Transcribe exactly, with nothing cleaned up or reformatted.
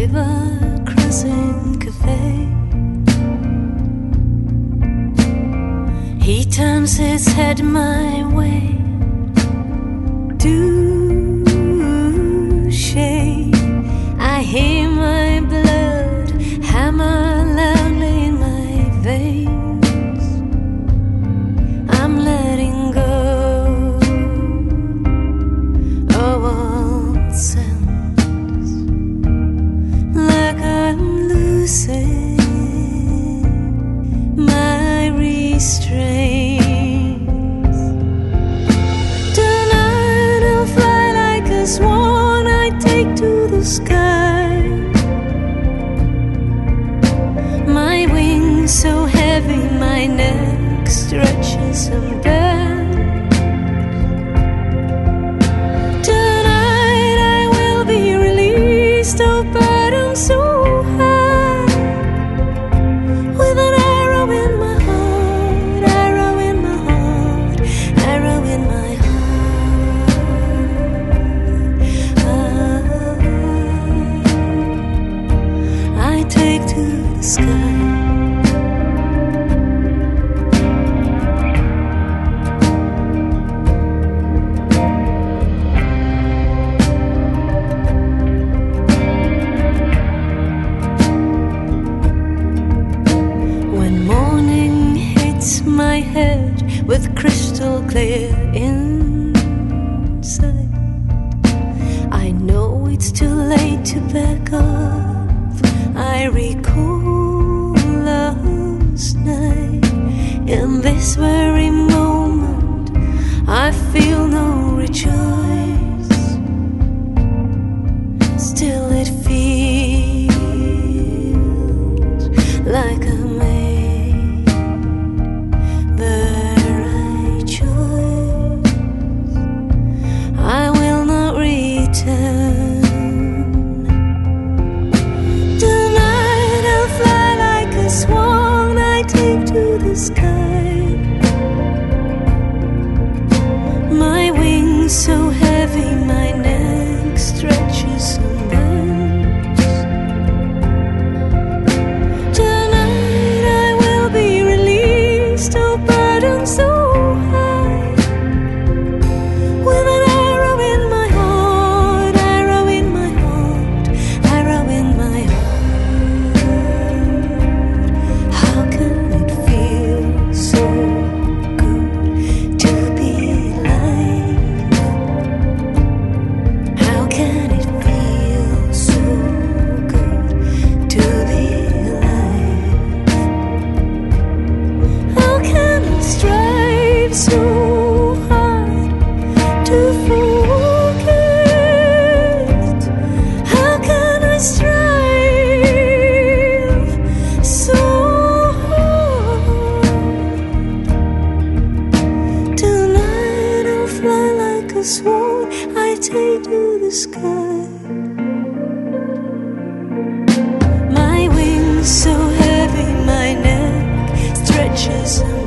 river crossing cafe. He turns his head my way. Touche, I hear my blood hammer loudly in my veins. I'm letting go of all sense, like I'm losing my restraints. Tonight I'll fly like a swan, I take to the sky. My wings so heavy, my neck stretches and bends. Tonight I will be released, oh burden so high, with an arrow in my heart, arrow in my heart, arrow in my heart. I take to the sky. My head with crystal clear insight, I know it's too late to back off. I recall last night. In this very moment I feel no rejoice. Still it feels like a sky. My wings so heavy, my neck stretches and bends. Tonight I will be released, oh burden so high, with an arrow in my heart, arrow in my heart, arrow in my heart. How can it feel so good to be alive? How can it feel so good to be alive? How can I strive so hard to forget? How can I strive so like a swan, I take to the sky. My wings so heavy, my neck stretches.